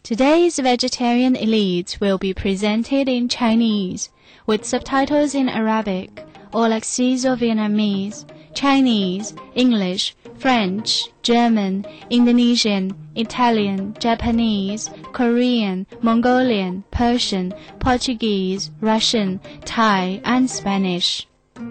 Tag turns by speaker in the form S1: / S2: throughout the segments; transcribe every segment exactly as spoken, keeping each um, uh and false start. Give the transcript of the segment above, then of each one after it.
S1: Today's vegetarian elite will be presented in Chinese, with subtitles in Arabic, Aulacese or Vietnamese, Chinese, English, French, German, Indonesian, Italian, Japanese, Korean, Mongolian, Persian, Portuguese, Russian, Thai, and Spanish.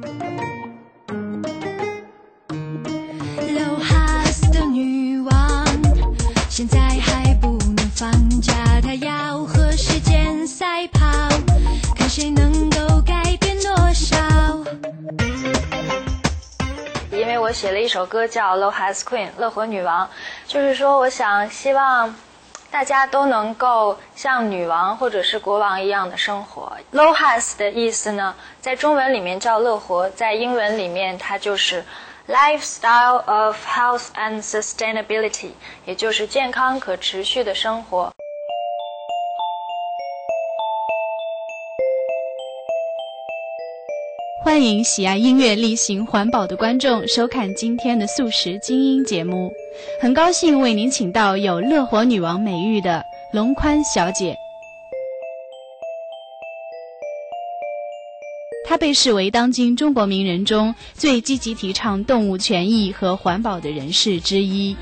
S2: Lohas 的女王现在还不能放假，她要和时间赛跑，看谁能够改变多少。
S3: 因为我写了一首歌叫 Lohas Queen 乐活女王，就是说我想希望大家都能够像女王或者是国王一样的生活。 Lohas 的意思呢，在中文里面叫乐活，在英文里面它就是 Lifestyle of Health and Sustainability， 也就是健康可持续的生活。
S1: 欢迎喜爱音乐、力行环保的观众收看今天的素食精英节目。很高兴为您请到有乐活女王美誉的龙宽小姐。她被视为当今中国名人中最积极提倡动物权益和环保的人士之一。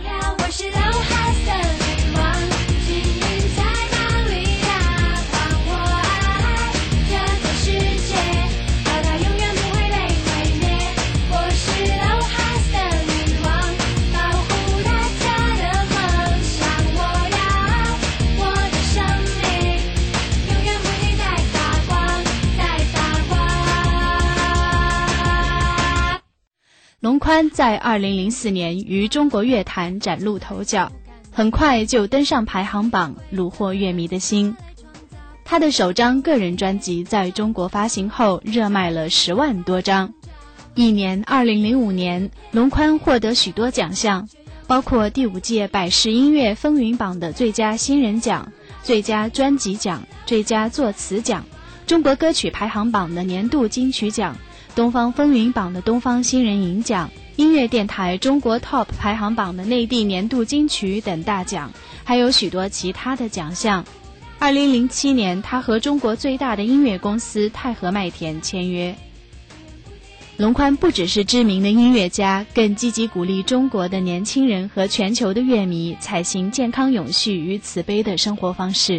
S1: 龙宽在二零零四年于中国乐坛崭露头角，很快就登上排行榜，虏获乐迷的心。他的首张个人专辑在中国发行后热卖了十万多张。一年二零零五年，龙宽获得许多奖项，包括第五届百事音乐风云榜的最佳新人奖、最佳专辑奖、最佳作词奖，中国歌曲排行榜的年度金曲奖，东方风云榜的东方新人银奖，音乐电台中国 Top 排行榜的内地年度金曲等大奖，还有许多其他的奖项。二零零七年，他和中国最大的音乐公司太和麦田签约。龙宽不只是知名的音乐家，更积极鼓励中国的年轻人和全球的乐迷采行健康永续与慈悲的生活方式。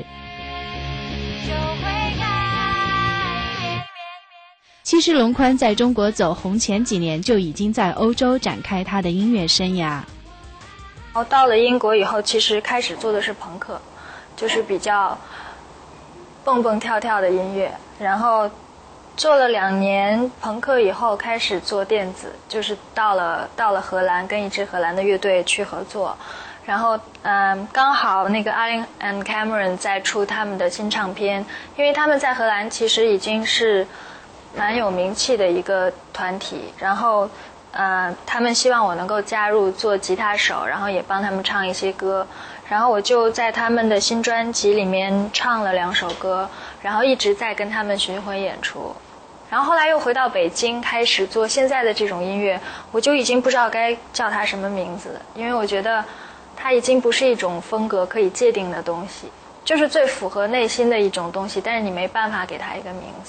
S1: 其实龙宽在中国走红前几年就已经在欧洲展开他的音乐生涯。
S3: 到了英国以后，其实开始做的是朋克，就是比较蹦蹦跳跳的音乐，然后做了两年朋克以后开始做电子，就是到了到了荷兰跟一支荷兰的乐队去合作，然后嗯，刚好那个 Arlen and Cameron 在出他们的新唱片，因为他们在荷兰其实已经是蛮有名气的一个团体，然后呃，他们希望我能够加入做吉他手，然后也帮他们唱一些歌，然后我就在他们的新专辑里面唱了两首歌，然后一直在跟他们巡回演出，然后后来又回到北京开始做现在的这种音乐，我就已经不知道该叫它什么名字，因为我觉得它已经不是一种风格可以界定的东西，就是最符合内心的一种东西，但是你没办法给它一个名字。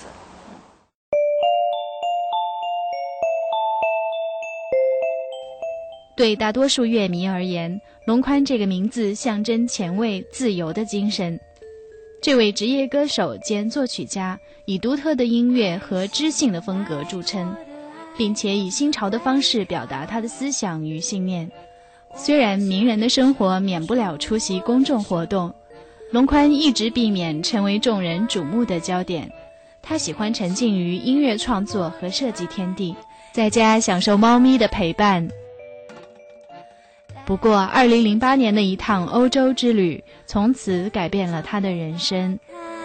S1: 对大多数乐迷而言，龙宽这个名字象征前卫自由的精神。这位职业歌手兼作曲家以独特的音乐和知性的风格著称，并且以新潮的方式表达他的思想与信念。虽然名人的生活免不了出席公众活动，龙宽一直避免成为众人瞩目的焦点。他喜欢沉浸于音乐创作和设计天地，在家享受猫咪的陪伴。不过二零零八年的一趟欧洲之旅从此改变了他的人生。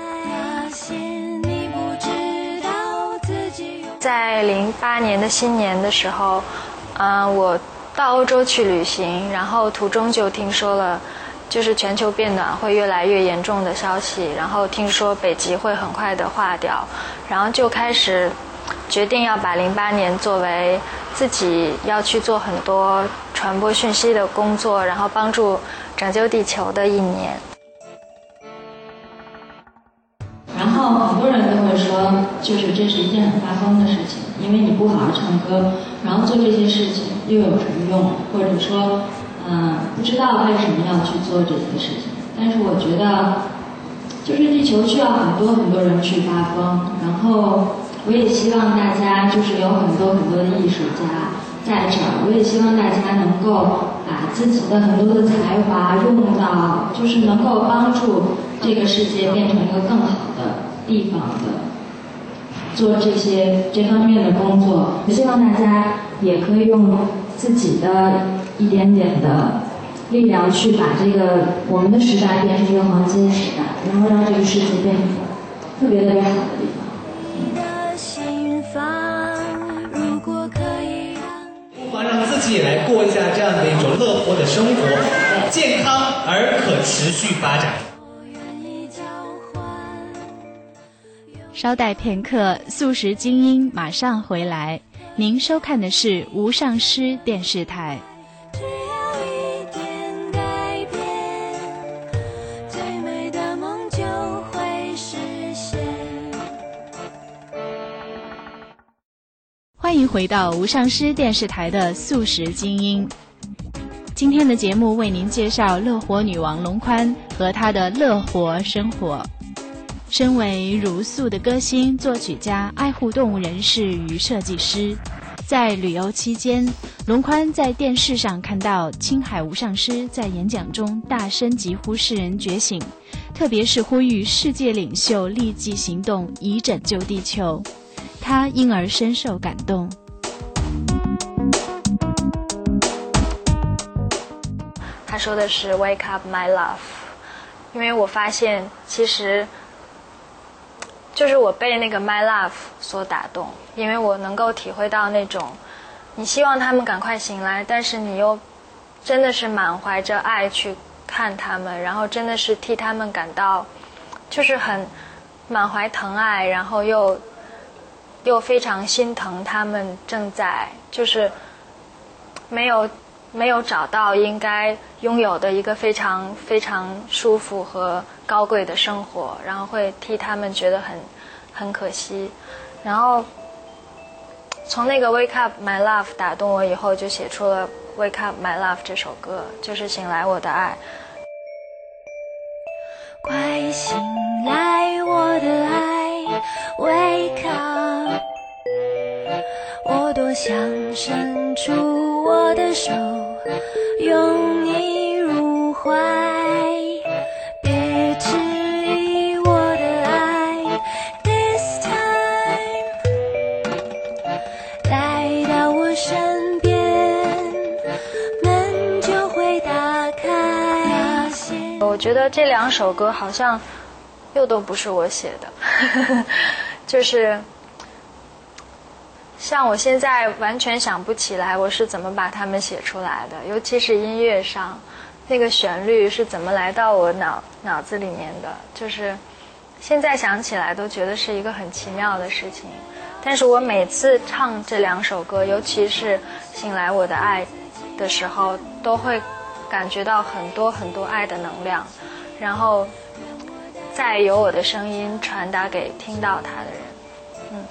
S3: 在零八年的新年的时候，呃，我到欧洲去旅行，然后途中就听说了就是全球变暖会越来越严重的消息，然后听说北极会很快的化掉，然后就开始决定要把零八年作为自己要去做很多传播讯息的工作，然后帮助拯救地球的一年。
S4: 后很多人都会说，就是这是一件很发疯的事情，因为你不好好唱歌，然后做这些事情又有什么用？或者说，嗯、呃，不知道为什么要去做这些事情。但是我觉得，就是地球需要很多很多人去发疯，然后我也希望大家就是有很多很多的艺术家在这儿，我也希望大家能够把自己的很多的才华用到，就是能够帮助这个世界变成一个更好的地方的，做这些这方面的工作。我希望大家也可以用自己的一点点的力量去把这个我们的时代变成一个黄金时代，然后让这个世界变成特别特别好的地方。
S5: 不妨让自己也来过一下这样的一种乐活的生活，健康而可持续发展。
S1: 稍待片刻，素食精英马上回来。您收看的是无上师电视台。欢迎回到无上师电视台的素食精英。今天的节目为您介绍乐活女王龙宽和她的乐活生活。身为茹素的歌星、作曲家、爱护动物人士与设计师，在旅游期间，龙宽在电视上看到青海无上师在演讲中大声疾呼世人觉醒，特别是呼吁世界领袖立即行动以拯救地球，他因而深受感动。
S3: 他说的是 Wake up my love， 因为我发现其实就是我被那个 my love 所打动，因为我能够体会到那种你希望他们赶快醒来，但是你又真的是满怀着爱去看他们，然后真的是替他们感到就是很满怀疼爱，然后又又非常心疼他们正在就是没有没有找到应该拥有的一个非常非常舒服和高贵的生活，然后会替他们觉得很很可惜。然后从那个 Wake Up My Love 打动我以后，就写出了 Wake Up My Love 这首歌，就是醒来我的爱。
S2: 快醒来我的爱 Wake up， 我多想伸出我的手拥你入怀，别质疑我的爱 This time， 来到我身边门就会打开。
S3: 我觉得这两首歌好像又都不是我写的就是像我现在完全想不起来我是怎么把它们写出来的，尤其是音乐上那个旋律是怎么来到我脑脑子里面的，就是现在想起来都觉得是一个很奇妙的事情。但是我每次唱这两首歌，尤其是醒来我的爱的时候，都会感觉到很多很多爱的能量，然后再由我的声音传达给听到它的人。嗯。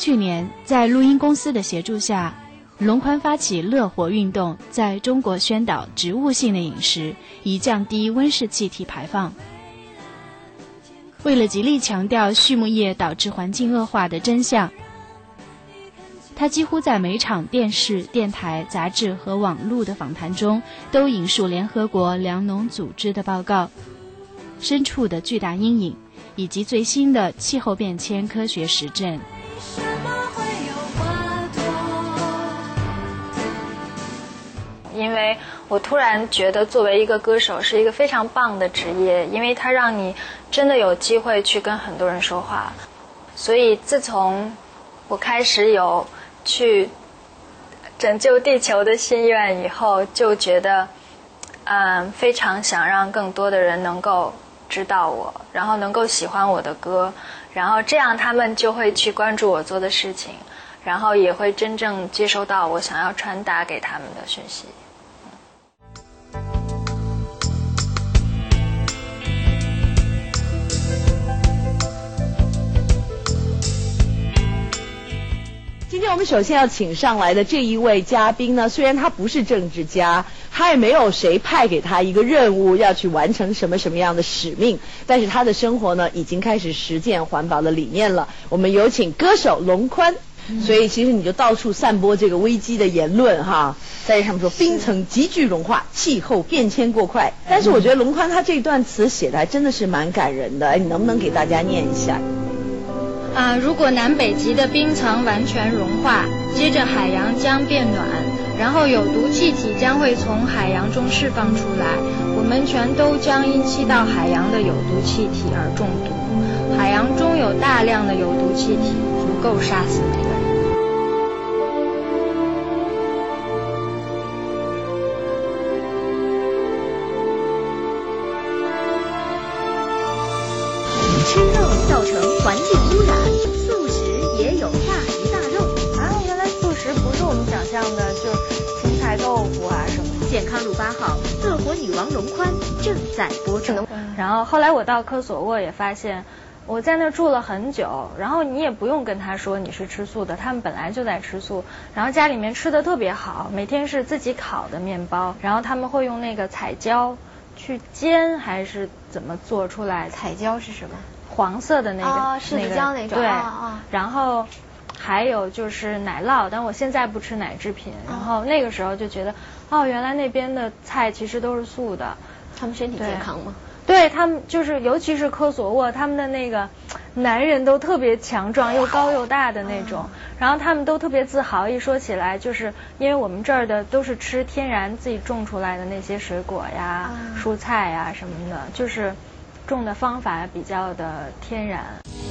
S1: 去年，在录音公司的协助下，龙宽发起乐活运动，在中国宣导植物性的饮食，以降低温室气体排放。为了极力强调畜牧业导致环境恶化的真相，他几乎在每场电视、电台、杂志和网络的访谈中都引述联合国粮农组织的报告、牲畜的巨大阴影以及最新的气候变迁科学实证。
S3: 因为我突然觉得作为一个歌手是一个非常棒的职业，因为它让你真的有机会去跟很多人说话。所以自从我开始有去拯救地球的心愿以后，就觉得嗯，非常想让更多的人能够知道我，然后能够喜欢我的歌，然后这样他们就会去关注我做的事情，然后也会真正接收到我想要传达给他们的讯息。
S6: 今天我们首先要请上来的这一位嘉宾呢，虽然他不是政治家，他也没有谁派给他一个任务要去完成什么什么样的使命，但是他的生活呢已经开始实践环保的理念了。我们有请歌手龙宽。所以其实你就到处散播这个危机的言论哈，在上面说冰层急剧融化，气候变迁过快。但是我觉得龙宽他这段词写的还真的是蛮感人的，哎，你能不能给大家念一下？
S7: 啊，如果南北极的冰层完全融化，接着海洋将变暖，然后有毒气体将会从海洋中释放出来，我们全都将因吸到海洋的有毒气体而中毒。海洋中有大量的有毒气体，足够杀死每个人。
S8: 吃肉造成环境污染，素食也有大鱼大肉
S3: 啊！原来素食不是我们想象的，就青菜豆腐啊什么的。
S8: 健康路八号，乐活女王龙宽正在播出。
S3: 然后后来我到科索沃也发现，我在那住了很久，然后你也不用跟他说你是吃素的，他们本来就在吃素，然后家里面吃的特别好，每天是自己烤的面包，然后他们会用那个彩椒去煎还是怎么做出来？
S7: 彩椒是什么？
S3: 黄色的那个，
S7: 哦，柿子椒那种。
S3: 对，
S7: 哦、
S3: 然后还有就是奶酪，但我现在不吃奶制品。然后那个时候就觉得，哦，原来那边的菜其实都是素的。
S7: 他们身体健康吗？
S3: 对，他们就是，尤其是科索沃，他们的那个男人都特别强壮，又高又大的那种。然后他们都特别自豪，一说起来就是因为我们这儿的都是吃天然自己种出来的那些水果呀、嗯、蔬菜呀什么的，就是种的方法比较的天然。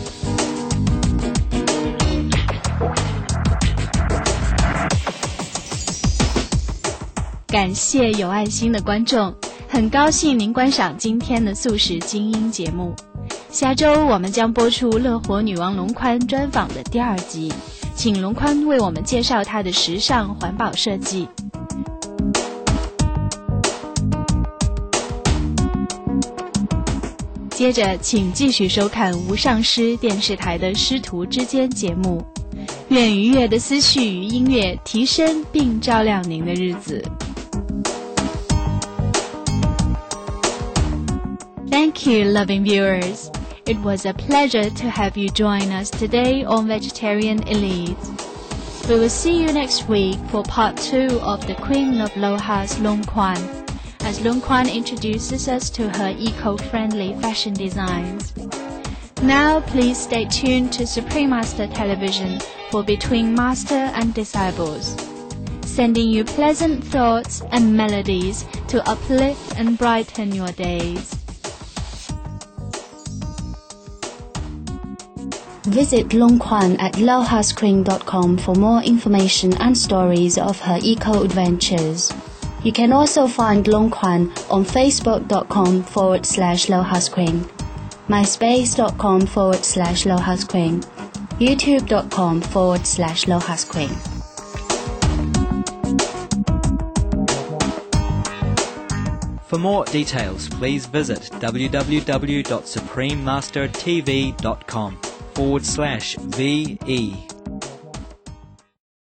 S1: 感谢有爱心的观众，很高兴您观赏今天的素食精英节目。下周我们将播出乐活女王龙宽专访的第二集，请龙宽为我们介绍她的时尚环保设计。接着请继续收看无上师电视台的师徒之间节目，愿愉悦的思绪与音乐提升并照亮您的日子。Thank you, loving viewers. It was a pleasure to have you join us today on Vegetarian Elite. We will see you next week for part two of the Queen of Lohas, Long Quan, as Long Quan introduces us to her eco-friendly fashion designs. Now please stay tuned to Supreme Master Television for Between Master and Disciples, sending you pleasant thoughts and melodies to uplift and brighten your days. Visit Long Quan at lohas queen dot com for more information and stories of her eco-adventures. You can also find Long Quan on facebook.com forward slash lohasqueen, myspace.com forward slash lohasqueen, youtube.com forward slash lohasqueen.
S9: For more details, please visit www.suprememastertv.com forward slash VE.